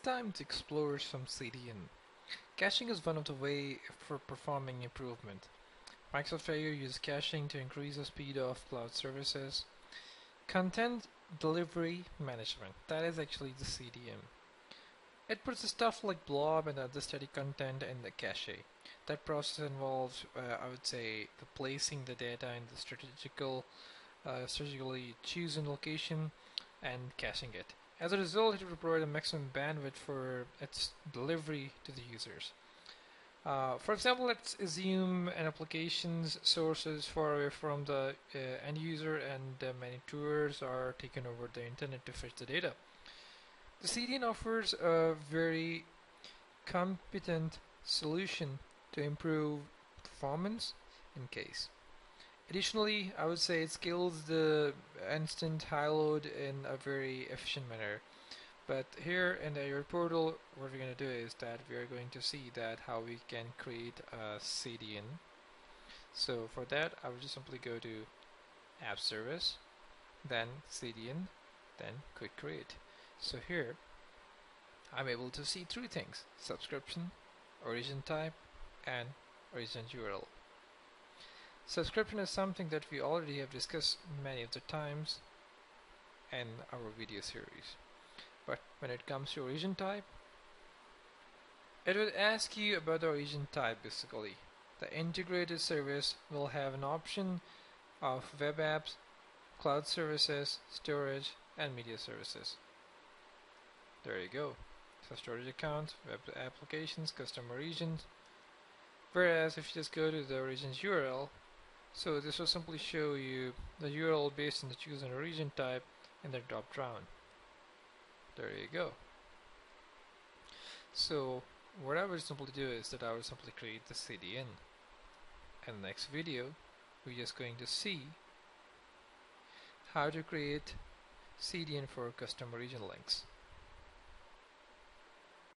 time to explore some CDN. Caching is one of the way for performing improvement. Microsoft Azure uses caching to increase the speed of cloud services. Content Delivery Management, that is actually the CDM. It puts the stuff like blob and other static content in the cache. That process involves, I would say, the placing the data in the strategically chosen location and caching it. As a result, it will provide a maximum bandwidth for its delivery to the users. For example, let's assume an application's sources far away from the end user and many tours are taken over the internet to fetch the data. The CDN offers a very competent solution to improve performance in case. Additionally, I would say it scales the instant high load in a very efficient manner. But here in the Azure portal, what we're going to do is that we are going to see that how we can create a CDN. So for that, I will just simply go to App Service, then CDN, then Quick Create. So here, I'm able to see three things: subscription, origin type, and origin URL. Subscription is something that we already have discussed many of the times in our video series. But when it comes to origin type, it will ask you about the origin type basically. The integrated service will have an option of web apps, cloud services, storage, and media services. There you go. So storage accounts, web applications, custom regions. Whereas if you just go to the origin's URL, so this will simply show you the URL based on the chosen origin type in the drop down. There you go. So what I will simply do is that I will simply create the CDN. In the next video, we're just going to see how to create CDN for custom region links.